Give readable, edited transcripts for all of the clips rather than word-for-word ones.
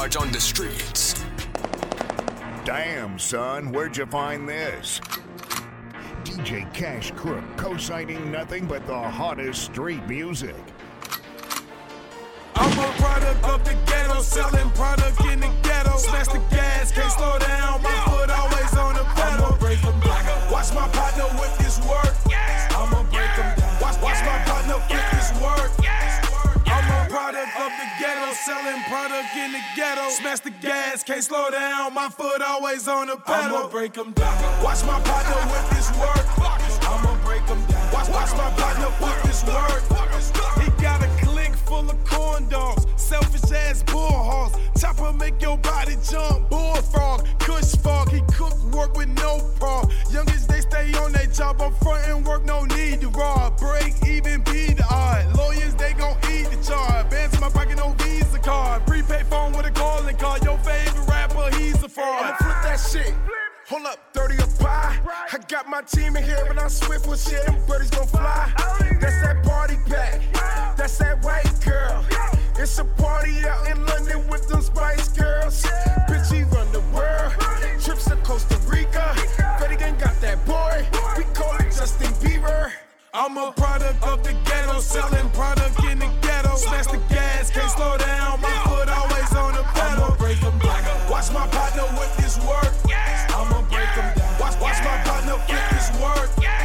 charge on the streets. Damn, son, where'd you find this? DJ Cash Crook, co-signing nothing but the hottest street music. I'm a product of the ghetto, selling product in the ghetto. Smash the gas, can't slow down, my foot always on the pedal. I'ma break them down. Watch my partner with this work. I'ma break them down. Watch my partner with this work. I'm a product of the ghetto, selling product in the ghetto. Smash the gas, can't slow down, my foot always on the pedal. I'ma break them down. Watch my partner with this work. I'ma break them down. Watch my partner with this work. He got a clique full of corn dogs, selfish ass bull hogs. Chopper make your body jump, bullfrog, kush fog. He cook work with no prog. Youngest they stay on their job, up front and work, no need to rob. Break even be the odd. Lawyers they gon' eat the charge. Bands in my pocket, no Visa card. Prepaid phone with a calling card. Your favorite rapper, he's a fraud. I'ma flip that shit. Hold up, 30 a pie. I got my team in here and I'm swift with shit. Them birdies gon' fly. That's that party pack. That's that white girl. It's a party out in London with them Spice Girls. Bitch, he run the world. Trips to Costa Rica. Betty gang got that boy. We call it Justin Bieber. I'm a product of the ghetto, selling product in the ghetto. Smash the gas, can't slow down, my foot always on the pedal. I'ma break them down. Watch my partner with this work. I'ma break them down. Watch my partner with this work.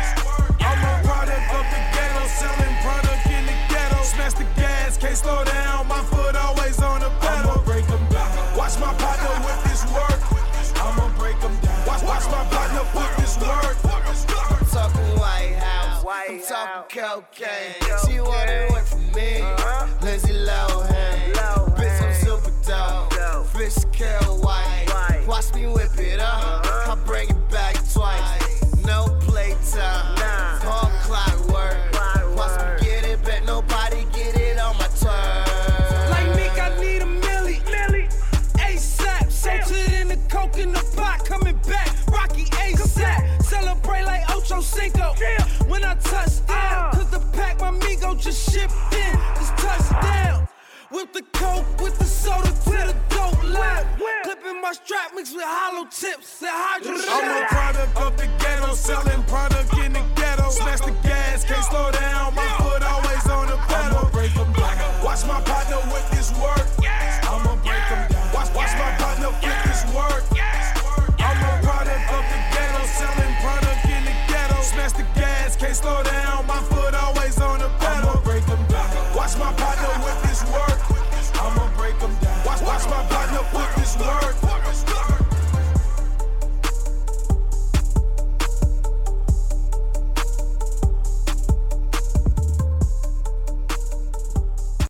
I'm a product of the ghetto, selling product in the ghetto. Smash the gas, can't slow down, my foot always on the pedal. I'ma break them down. Watch my partner with this work. I'ma break them down. Watch my partner with this work. I'm talking White House. I'm talking cocaine. She wanted work from me. Lindsay Lohan. Bitch, I'm super dope. Fish Carol White. Watch me whip it up. I bring it back twice. No playtime. Hard clockwork. Watch me get it back. Nobody get it on my turn. Like Meek, I need a milli. ASAP. Salted in the coke in the pot. Coming back. Rocky ASAP. Celebrate like Ocho Cinco. When I touch down. Cause the pack, my Migo just shipped in. It's touchdown. With the coke, with the soda to the dope line. Clipping my strap mixed with hollow tips and hydro. I'm a product of the ghetto, selling product